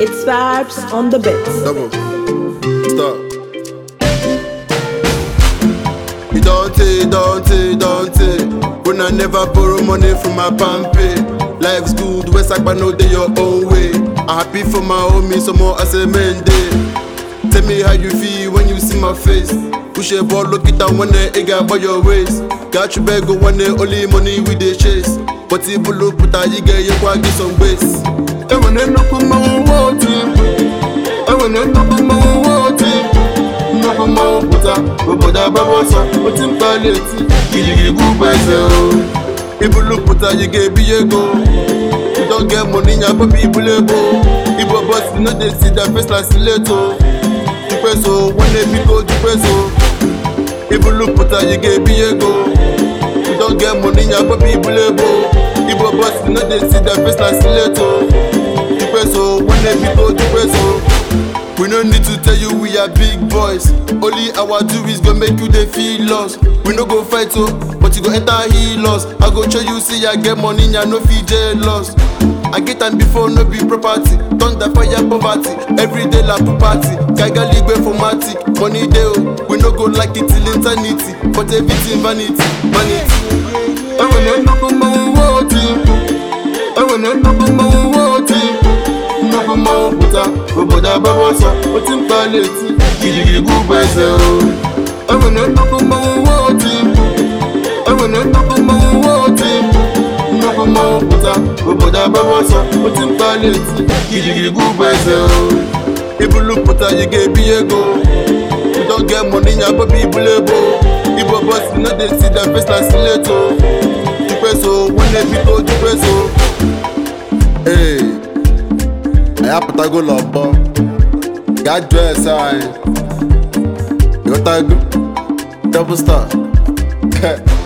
It's vibes on the bits. Double. Stop. You don't. When I never borrow money from my pampe. Life's good, West Side, but no day your own way. I'm happy for my homie, some more as a man day. Tell me how you feel when you see my face. Push a ball, look it down when the egg by your waist. Got you beg one day, only money with the chase. But if you look put you get you quite get some base. I wanna look at my water. I wanna look at my water. No more water, but I was but in quality. You go by the if you look put you get be a go. You don't get money, you have people able. If you boss, you know they see that face like stiletto. Peso, when they be go to peso. If you look put you get be a go. You don't get money, you have people able. If you boss, you know they see that face like stiletto. Peso, when they be go to peso. We no need to tell you we are big boys. Only our do is gonna make you they feel lost. We no go fight but you go enter healers. I go show you see I get money, ya no feel jealous. I get time before no be property. Thunder fire poverty, every day la party. Kaiga ligwe for matic, money dey we no go like it till eternity. But everything vanity, vanity. I wanna look at my water. I wanna look at my water. No more water, but I was but in quality. You go by the I wanna look at my water. I wanna look at my water. No more water, but I was but in quality. You go by the if you look put you get be a go. You don't get money, you have people able. If you boss, you know they see that face like stiletto. You peso, when they be go to peso. Hey, I have to go lombo. Got dress, I. You got to go double star.